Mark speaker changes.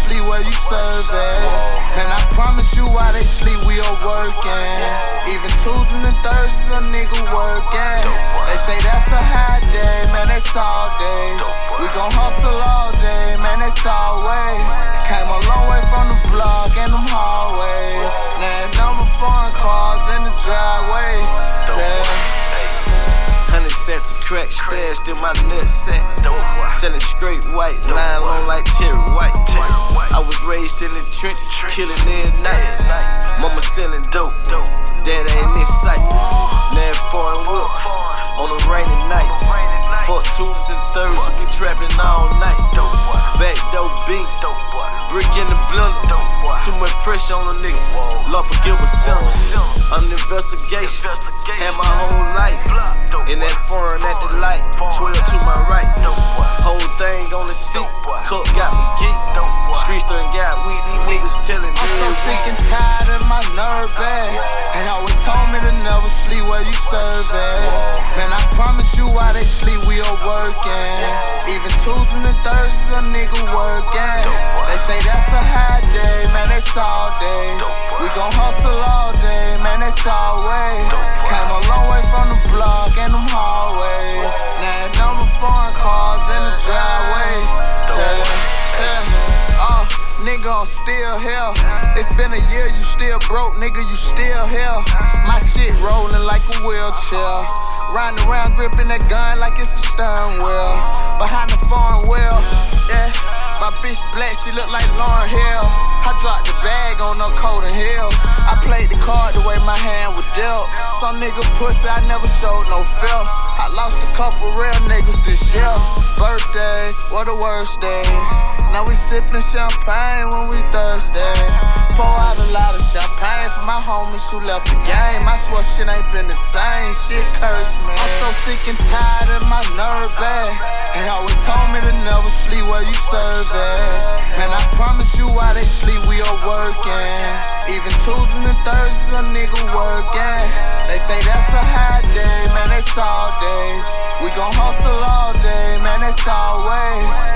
Speaker 1: sleep where you serve at. And I promise you while they sleep, we are working. Even Tuesdays and Thursdays, a nigga working. They say that's a high day, man, that's all day. We gon' hustle all day, man, that's all way. Came a long way from the block and them hallways. Now number foreign cars in the driveway. Yeah.
Speaker 2: 100 sets of crack stashed in my nutsack. Selling straight white, lying long like Terry White. I was raised in the trenches, killing every night. Mama selling dope, dad ain't in sight. Now foreign whips on the rainy nights. Fuck Tuesdays and Thursdays, we trapping all night. Back door beat, brick in the blender. Too much pressure on a nigga, Lord forgive a sinner. Under investigation, had my whole life in that foreign at the light, 12 to my right. Whole thing on the seat, cup got me geeked. Streets done got weed, these niggas telling me.
Speaker 1: I'm so sick and tired and my nerve bad. They always told me to never sleep where you serve at. Man, I promise you while they sleep, we are working. Even Tuesdays and Thursdays, a nigga working. They say that's a high day, man, that's all day. We gon' hustle all day, man, that's all way. Came a long way from the block and them hallways. Now number foreign cars in the driveway. Nigga, I'm still here. It's been a year, you still broke, nigga, you still here. My shit rolling like a wheelchair. Riding around gripping that gun like it's a steering wheel. Behind the foreign wheel, yeah. My bitch black, she look like Lauryn Hill. I dropped the bag on her coat and heels. I played the card the way my hand was dealt. Some nigga pussy, I never showed no fear. I lost a couple real niggas this year. Birthday, what a worst day. Now we sippin' champagne when we thirsty. Pour out a lot of champagne for my homies who left the game. I swear shit ain't been the same, shit cursed me. I'm so sick and tired and my nerve bad. They always told me to never sleep where you serve at. And I promise you while they sleep, we are working. Even Tuesdays and Thursdays, a nigga working. They say that's a high day, man, that's all day. We gon' hustle all day, man, that's all way.